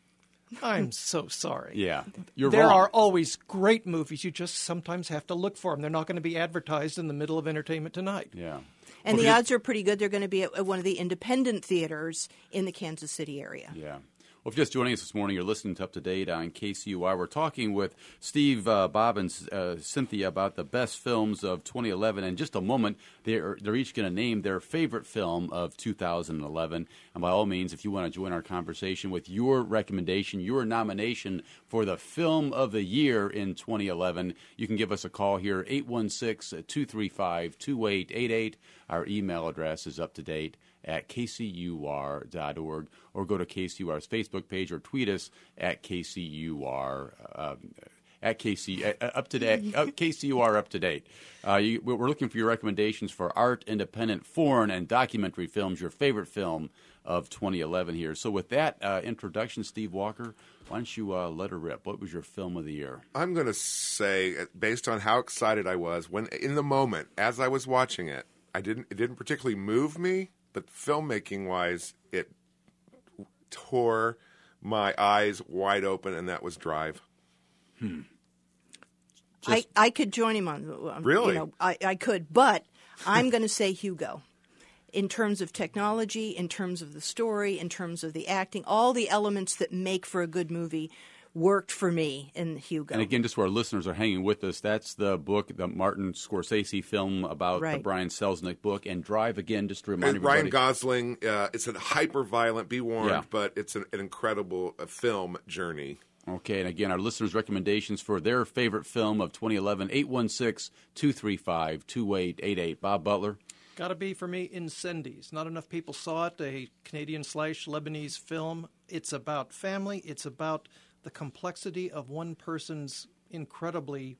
I'm so sorry. Yeah, you're there wrong. are always great movies. You just sometimes have to look for them. They're not going to be advertised in the middle of Entertainment Tonight. Yeah. And Well, the if you- odds are pretty good they're going to be at at one of the independent theaters in the Kansas City area. Yeah. Well, if you're just joining us this morning, you're listening to Up to Date on K C U R. We're talking with Steve, uh, Bob, and uh, Cynthia about the best films of twenty eleven. In just a moment, they're, they're each going to name their favorite film of two thousand eleven. And by all means, if you want to join our conversation with your recommendation, your nomination for the film of the year in twenty eleven, you can give us a call here, eight one six, two three five, two eight eight eight. Our email address is up to date at k c u r dot org, or go to K C U R's Facebook page or tweet us at K C U R uh, at K C uh, up to date uh, K C U R up to date. Uh, you, we're looking for your recommendations for art, independent, foreign, and documentary films. Your favorite film of twenty eleven here. So with that uh, introduction, Steve Walker, why don't you uh, let her rip? What was your film of the year? I'm going to say, based on how excited I was when in the moment as I was watching it, I didn't. It didn't particularly move me, but filmmaking wise, it tore my eyes wide open, and that was Drive. Hmm. I, I could join him on, on Really? You know, I, I could, but I'm going to say Hugo. In terms of technology, in terms of the story, in terms of the acting, all the elements that make for a good movie worked for me in Hugo. And again, just where our listeners are hanging with us, that's the book, the Martin Scorsese film about the Right. Brian Selznick book. And Drive, again, just to remind And Ryan everybody. Gosling, uh, it's a hyper-violent, be warned, Yeah. but it's an, an incredible uh, film journey. Okay, and again, our listeners' recommendations for their favorite film of twenty eleven, eight one six, two three five, two eight eight eight. Bob Butler? Got to be for me, Incendies. Not enough people saw it. A Canadian slash Lebanese film. It's about family. It's about the complexity of one person's incredibly,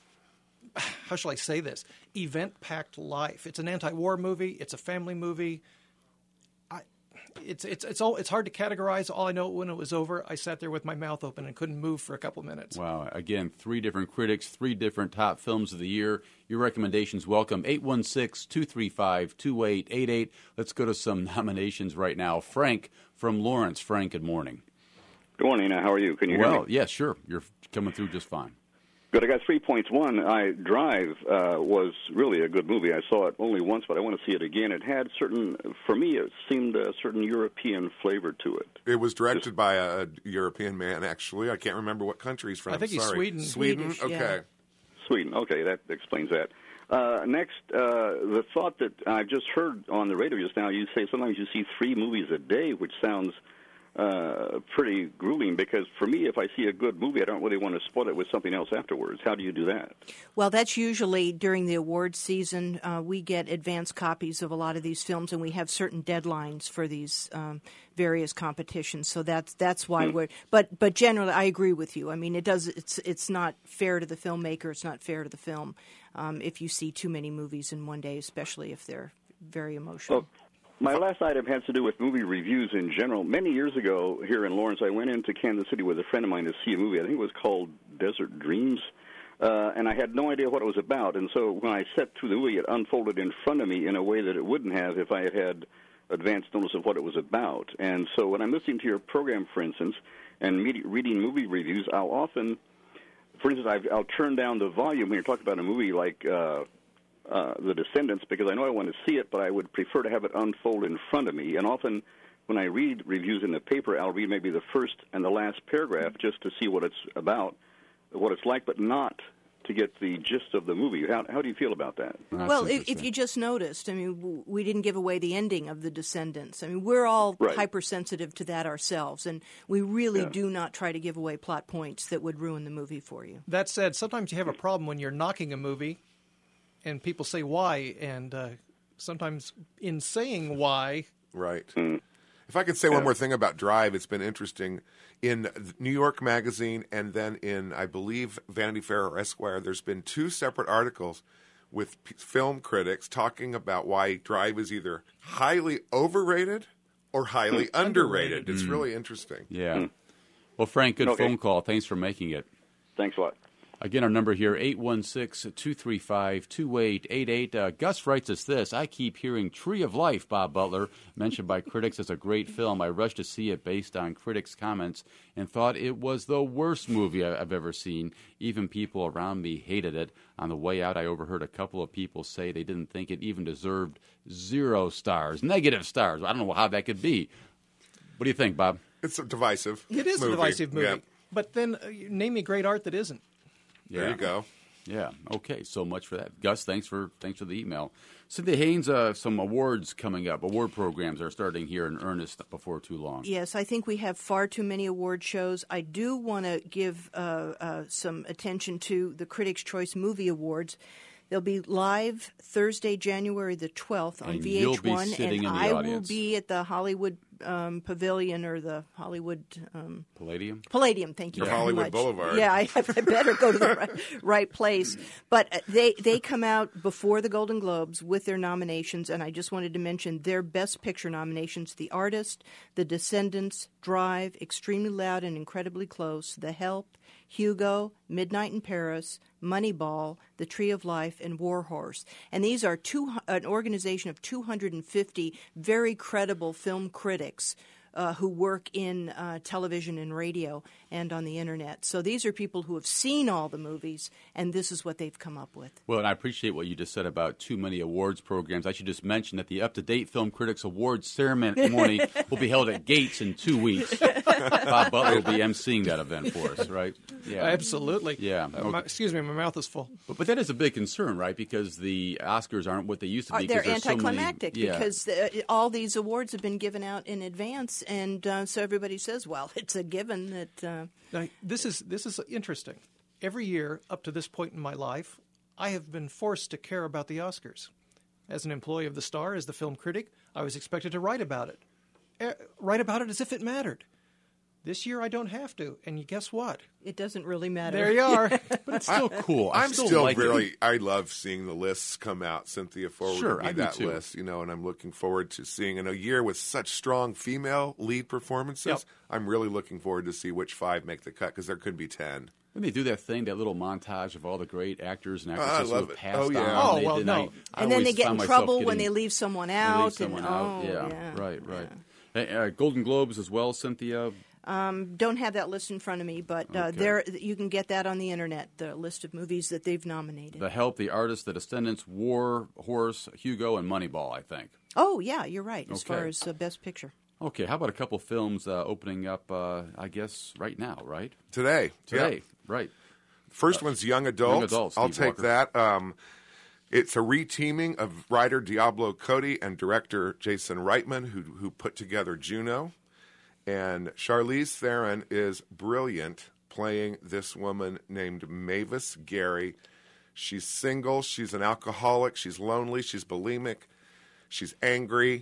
how shall I say this, event-packed life. It's an anti-war movie. It's a family movie. I, it's it's it's all it's hard to categorize. All I know, when it was over, I sat there with my mouth open and couldn't move for a couple minutes. Wow. Again, three different critics, three different top films of the year. Your recommendations welcome. eight one six, two three five, two eight eight eight. Let's go to some nominations right now. Frank from Lawrence. Frank, good morning. Good morning. Uh, how are you? Can you hear Well, me? yeah, sure. You're coming through just fine. Good. I got three points. One, I Drive uh, was really a good movie. I saw it only once, but I want to see it again. It had certain, for me, it seemed a certain European flavor to it. It was directed by a European man, actually. I can't remember what country he's from. I think he's Sorry. Sweden. Sweden? Swedish, yeah. Okay. Sweden. Okay, that explains that. Uh, next, uh, the thought that I've just heard on the radio just now, you say sometimes you see three movies a day, which sounds uh, pretty grueling, because for me, if I see a good movie, I don't really want to spoil it with something else afterwards. How do you do that? Well, that's usually during the awards season. Uh, we get advance copies of a lot of these films, and we have certain deadlines for these um, various competitions. So that's that's why Hmm. we're. But but generally, I agree with you. I mean, it does. It's it's not fair to the filmmaker. It's not fair to the film um, if you see too many movies in one day, especially if they're very emotional. Well, my last item has to do with movie reviews in general. Many years ago here in Lawrence, I went into Kansas City with a friend of mine to see a movie. I think it was called Desert Dreams, uh, and I had no idea what it was about. And so when I sat through the movie, it unfolded in front of me in a way that it wouldn't have if I had had advance notice of what it was about. And so when I'm listening to your program, for instance, and me- reading movie reviews, I'll often, for instance, I've, I'll turn down the volume when you're talking about a movie like uh, uh, The Descendants, because I know I want to see it, but I would prefer to have it unfold in front of me. And often when I read reviews in the paper, I'll read maybe the first and the last paragraph just to see what it's about, what it's like, but not to get the gist of the movie. How, how do you feel about that? Well, if, if you just noticed, I mean, w- we didn't give away the ending of The Descendants. I mean, we're all Right. hypersensitive to that ourselves, and we really Yeah. do not try to give away plot points that would ruin the movie for you. That said, sometimes you have a problem when you're knocking a movie and people say why, and uh, sometimes in saying why... Right. If I could say one more thing about Drive, it's been interesting. In New York Magazine and then in, I believe, Vanity Fair or Esquire, there's been two separate articles with p- film critics talking about why Drive is either highly overrated or highly underrated. It's Mm. really interesting. Yeah. Well, Frank, good Okay. phone call. Thanks for making it. Thanks a lot. Again, our number here, eight one six, two three five, two eight eight eight. Uh, Gus writes us this. I keep hearing Tree of Life, Bob Butler, mentioned by critics as a great film. I rushed to see it based on critics' comments and thought it was the worst movie I- I've ever seen. Even people around me hated it. On the way out, I overheard a couple of people say they didn't think it even deserved zero stars, negative stars. I don't know how that could be. What do you think, Bob? It's a divisive It is movie. a divisive movie. Yeah. But then uh, you name me great art that isn't. There you go. Yeah. Okay. So much for that, Gus. Thanks for thanks for the email. Cynthia Haynes, uh, some awards coming up. Award programs are starting here in earnest before too long. Yes, I think we have far too many award shows. I do want to give uh, uh, some attention to the Critics' Choice Movie Awards. They'll be live Thursday, January the twelfth on And V H one, you'll be sitting and in the I audience. will be at the Hollywood um, Pavilion or the Hollywood um, Palladium? Palladium. Thank you The very Hollywood much. Boulevard. Yeah, I, I better go to the right, right place. But uh, they they come out before the Golden Globes with their nominations, and I just wanted to mention their Best Picture nominations: The Artist, The Descendants, Drive, Extremely Loud and Incredibly Close, The Help, Hugo, Midnight in Paris, Moneyball, The Tree of Life, and War Horse. And these are two, an organization of two hundred fifty very credible film critics uh, who work in uh, television and radio and on the Internet. So these are people who have seen all the movies, and this is what they've come up with. Well, and I appreciate what you just said about too many awards programs. I should just mention that the Up to Date Film Critics Awards ceremony will be held at Gates in two weeks. Bob Butler will be emceeing that event for us, right? Yeah, Absolutely. Yeah. Uh, my- Okay. excuse me, my mouth is full. But, but that is a big concern, right? Because the Oscars aren't what they used to Uh, be. they're 'cause there's so many- anticlimactic yeah. because the, all these awards have been given out in advance, and uh, so everybody says, well, it's a given that... Uh, Now, this is this is interesting. Every year up to this point in my life, I have been forced to care about the Oscars. As an employee of the Star, as the film critic, I was expected to write about it. Eh, write about it as if it mattered. This year, I don't have to. And you guess what? It doesn't really matter. There you are. But it's still cool. I I'm still, still like it. really. I love seeing the lists come out. Cynthia forwarded Sure, me I do that too. list, you know, and I'm looking forward to seeing in a year with such strong female lead performances. Yep. I'm really looking forward to see which five make the cut because there could be ten. When they do that thing, that little montage of all the great actors and Oh, I actresses love who have it. passed Oh, yeah. on. Oh, They well, did- no. I- I and then they always get found in myself trouble when getting- they leave someone they out. leave someone and, out. Oh, yeah. yeah, right, right. yeah. Hey, uh, Golden Globes as well, Cynthia. Um, don't have that list in front of me, but uh, Okay. there you can get that on the Internet, the list of movies that they've nominated. The Help, The Artist, The Descendants, War Horse, Hugo, and Moneyball, I think. Oh, yeah, you're right, as Okay. far as uh, Best Picture. Okay, how about a couple films uh, opening up, uh, I guess, right now, right? Today. Today, Yep. right. First one's Young Adult. Young Adult, I'll Steve take Walker. that. Um, it's a reteaming of writer Diablo Cody and director Jason Reitman, who who put together Juno. And Charlize Theron is brilliant playing this woman named Mavis Gary. She's single. She's an alcoholic. She's lonely. She's bulimic. She's angry.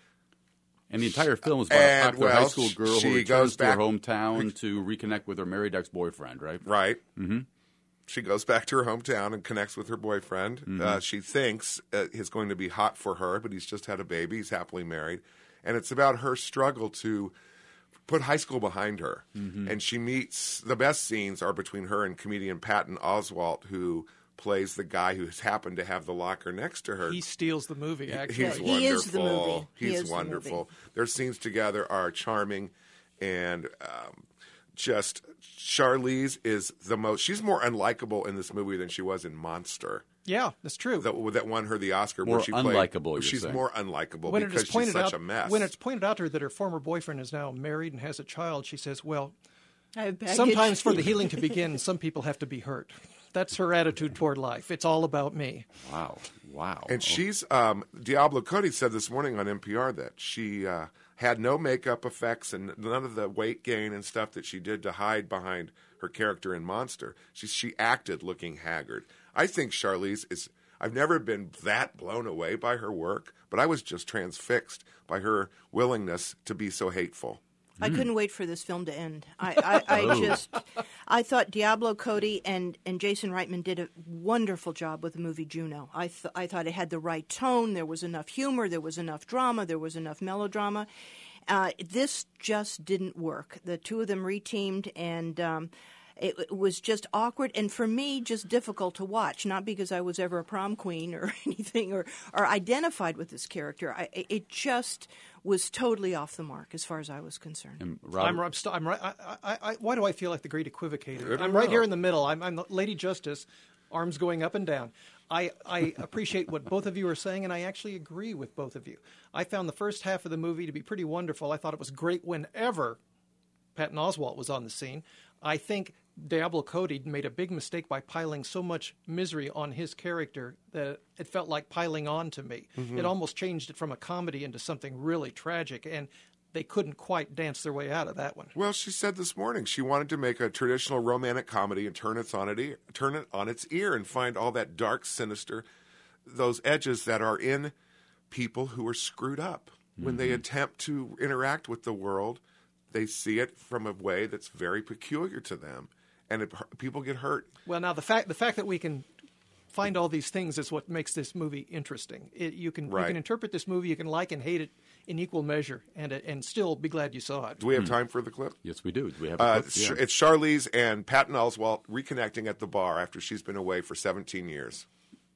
And the entire film is about And, a popular well, high school girl she who returns goes to her back- hometown to reconnect with her married ex-boyfriend, right? Right. Mm-hmm. She goes back to her hometown and connects with her boyfriend. Mm-hmm. Uh, she thinks uh, he's going to be hot for her, but he's just had a baby. He's happily married. And it's about her struggle to put high school behind her. Mm-hmm. And she meets, the best scenes are between her and comedian Patton Oswalt, who plays the guy who's happened to have the locker next to her. He steals the movie, actually. He's He wonderful. is the movie. He He's is the wonderful. movie. Their scenes together are charming, and um, just Charlize is the most. She's more unlikable in this movie than she was in Monster. Yeah, that's true. That, that won her the Oscar. More where she played, unlikable, you're She's saying. more unlikable when it because is she's pointed such out, a mess. When it's pointed out to her that her former boyfriend is now married and has a child, she says, well, I have baggage. sometimes for the healing to begin, some people have to be hurt. That's her attitude toward life. It's all about me. Wow. Wow. And she's um, Diablo Cody said this morning on N P R that she uh, had no makeup effects and none of the weight gain and stuff that she did to hide behind her character in Monster. She she acted looking haggard. I think Charlize is. I've never been that blown away by her work, but I was just transfixed by her willingness to be so hateful. I couldn't wait for this film to end. I, I, I Oh. just, I thought Diablo Cody and, and Jason Reitman did a wonderful job with the movie Juno. I, th- I thought it had the right tone. There was enough humor. There was enough drama. There was enough melodrama. Uh, this just didn't work. The two of them reteamed, and um, it, it was just awkward, and for me, just difficult to watch. Not because I was ever a prom queen or anything, or, or identified with this character. I, it just was totally off the mark as far as I was concerned. And Robert- I'm, I'm, st- I'm right. I, I, I, why do I feel like the great equivocator? I don't I'm right know. here in the middle. I'm, I'm the Lady Justice, arms going up and down. I, I appreciate what both of you are saying, and I actually agree with both of you. I found the first half of the movie to be pretty wonderful. I thought it was great whenever Patton Oswalt was on the scene. I think Diablo Cody made a big mistake by piling so much misery on his character that it felt like piling on to me. Mm-hmm. It almost changed it from a comedy into something really tragic, and they couldn't quite dance their way out of that one. Well, she said this morning she wanted to make a traditional romantic comedy and turn it on it ear, turn it on its ear and find all that dark, sinister, those edges that are in people who are screwed up. Mm-hmm. When they attempt to interact with the world, they see it from a way that's very peculiar to them, and it, people get hurt. Well, now the fact the fact that we can find all these things is what makes this movie interesting. It, you can Right. you can interpret this movie, you can like and hate it in equal measure, and and still be glad you saw it. Do we have time for the clip? Yes, we do. Do we have a Uh, clip? Yeah. It's Charlize and Patton Oswalt reconnecting at the bar after she's been away for seventeen years.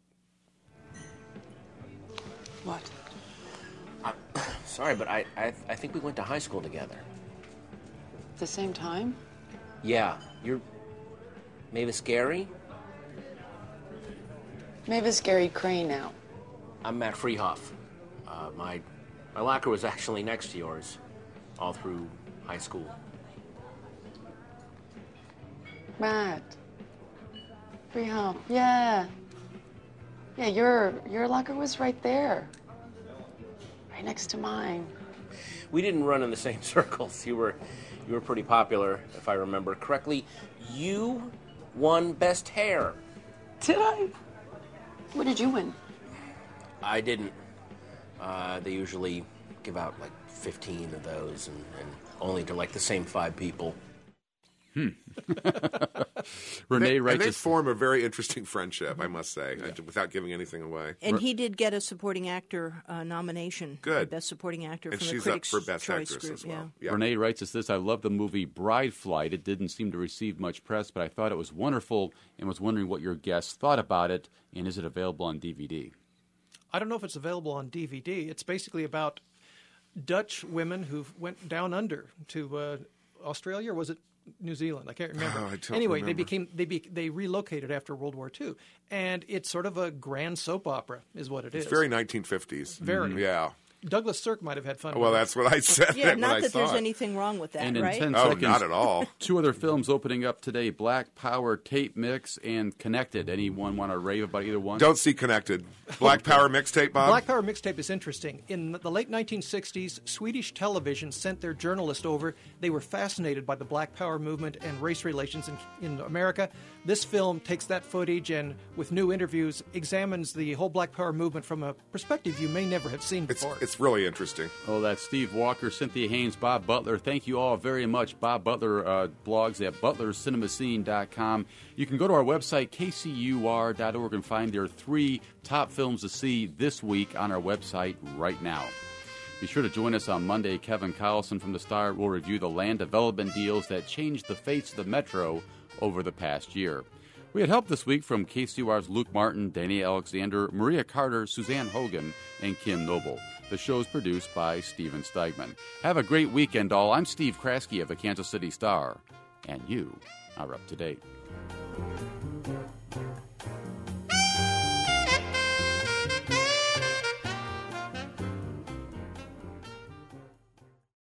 What? Sorry, but I, I I think we went to high school together. At the same time? Yeah, you're Mavis Gary? Mavis Gary Crane now. I'm Matt Freehoff. Uh, my my locker was actually next to yours all through high school. Matt. Freehoff. Yeah. Yeah, your your locker was right there. Right next to mine. We didn't run in the same circles. You were you were pretty popular, if I remember correctly. You won best hair. Did I? What did you win? I didn't. Uh, they usually give out like fifteen of those, and, and only to like the same five people. Hmm. Renee they, writes and they us- form a very interesting friendship, I must say, uh, without giving anything away. And he did get a supporting actor uh, nomination. Good. Best supporting actor And from she's the up Critics' for Best Choice Actress group. as well. Yeah. Yeah. Renee writes us this: I love the movie Bride Flight. It didn't seem to receive much press, but I thought it was wonderful and was wondering what your guests thought about it, and is it available on D V D? I don't know if it's available on D V D. It's basically about Dutch women who went down under to uh, Australia, or was it New Zealand? I can't remember. Oh, I don't anyway, remember. they became they be, they relocated after World War Two, and it's sort of a grand soap opera, is what it is. It's very nineteen fifties. Very. Yeah. Douglas Sirk might have had fun. Well, with that's what I said. Yeah, when not I that saw there's it. anything wrong with that, And in right? ten Oh, seconds, not at all. Two other films opening up today: Black Power, Tape Mix, and Connected. Anyone want to rave about either one? Don't see Connected. Black Power mixtape, Bob? Black Power mixtape is interesting. In the late nineteen sixties, Swedish television sent their journalist over. They were fascinated by the Black Power movement and race relations in, in America. This film takes that footage and, with new interviews, examines the whole Black Power movement from a perspective you may never have seen It's, before. it's really interesting. Oh, that's Steve Walker, Cynthia Haynes, Bob Butler. Thank you all very much. Bob Butler uh, blogs at butler cinema scene dot com. You can go to our website, k c u r dot org, and find their three top films to see this week on our website right now. Be sure to join us on Monday. Kevin Collison from The Star will review the land development deals that changed the face of the Metro over the past year. We had help this week from K C U R's Luke Martin, Danny Alexander, Maria Carter, Suzanne Hogan, and Kim Noble. The show is produced by Steven Steigman. Have a great weekend, all. I'm Steve Kraske of the Kansas City Star, and you are up to date.